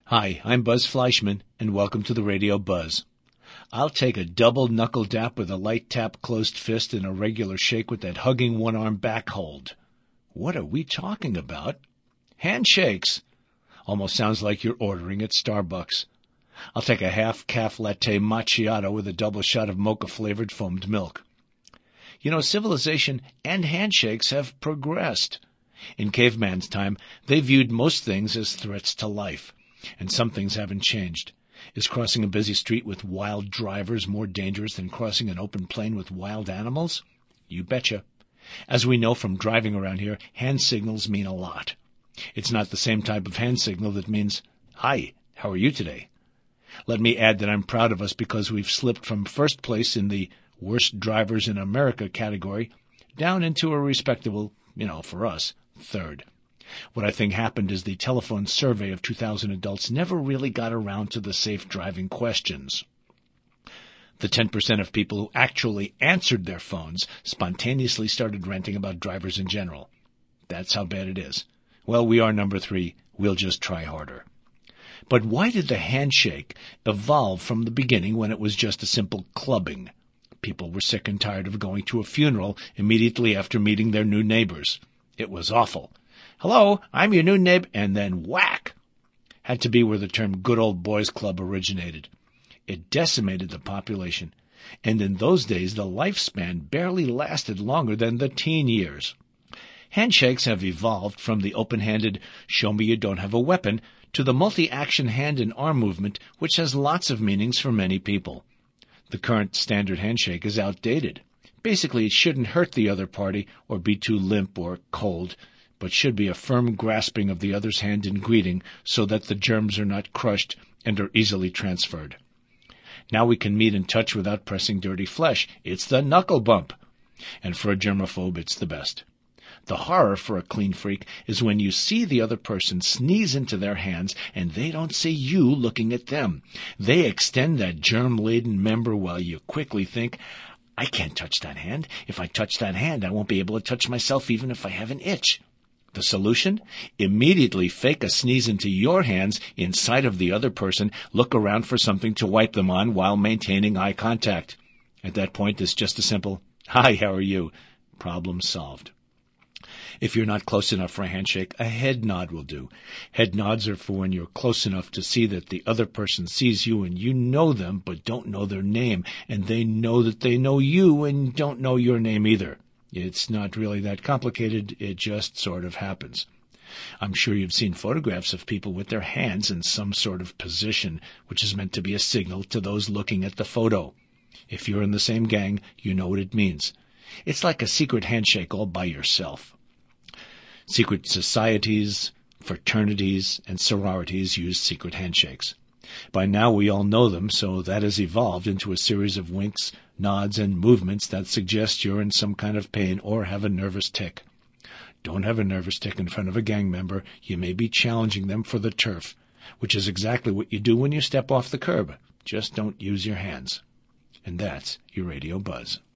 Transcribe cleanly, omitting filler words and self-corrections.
Hi, I'm Buzz Fleischman, and welcome to the Radio Buzz. I'll take a double knuckle dap with a light tap closed fist and a regular shake with that hugging one-arm back hold. What are we talking about? Handshakes. Almost sounds like you're ordering at Starbucks. I'll take a half-calf latte macchiato with a double shot of mocha-flavored foamed milk. You know, civilization and handshakes have progressed. In caveman's time, they viewed most things as threats to life. And some things haven't changed. Is crossing a busy street with wild drivers more dangerous than crossing an open plain with wild animals? You betcha. As we know from driving around here, hand signals mean a lot. It's not the same type of hand signal that means, "Hi, how are you today?" Let me add that I'm proud of us because we've slipped from first place in the worst drivers in America category down into a respectable, for us, third. What I think happened is the telephone survey of 2,000 adults never really got around to the safe driving questions. The 10% of people who actually answered their phones spontaneously started ranting about drivers in general. That's how bad it is. Well, we are number 3. We'll just try harder. But why did the handshake evolve from the beginning when it was just a simple clubbing? People were sick and tired of going to a funeral immediately after meeting their new neighbors. It was awful. "Hello, I'm your new neighbor," and then whack. Had to be where the term good old boys club originated. It decimated the population, and in those days the lifespan barely lasted longer than the teen years. Handshakes have evolved from the open-handed, show me you don't have a weapon, to the multi-action hand and arm movement, which has lots of meanings for many people. The current standard handshake is outdated. Basically, it shouldn't hurt the other party or be too limp or cold, but should be a firm grasping of the other's hand in greeting so that the germs are not crushed and are easily transferred. Now we can meet and touch without pressing dirty flesh. It's the knuckle bump. And for a germaphobe, it's the best. The horror for a clean freak is when you see the other person sneeze into their hands and they don't see you looking at them. They extend that germ-laden member while you quickly think, I can't touch that hand. If I touch that hand, I won't be able to touch myself even if I have an itch. The solution? Immediately fake a sneeze into your hands inside of the other person, look around for something to wipe them on while maintaining eye contact. At that point, it's just a simple, "Hi, how are you?" Problem solved. If you're not close enough for a handshake, a head nod will do. Head nods are for when you're close enough to see that the other person sees you and you know them but don't know their name, and they know that they know you and don't know your name either. It's not really that complicated, it just sort of happens. I'm sure you've seen photographs of people with their hands in some sort of position, which is meant to be a signal to those looking at the photo. If you're in the same gang, you know what it means. It's like a secret handshake all by yourself. Secret societies, fraternities, and sororities use secret handshakes. By now we all know them, so that has evolved into a series of winks, nods, and movements that suggest you're in some kind of pain or have a nervous tic. Don't have a nervous tic in front of a gang member. You may be challenging them for the turf, which is exactly what you do when you step off the curb. Just don't use your hands. And that's your Radio Buzz.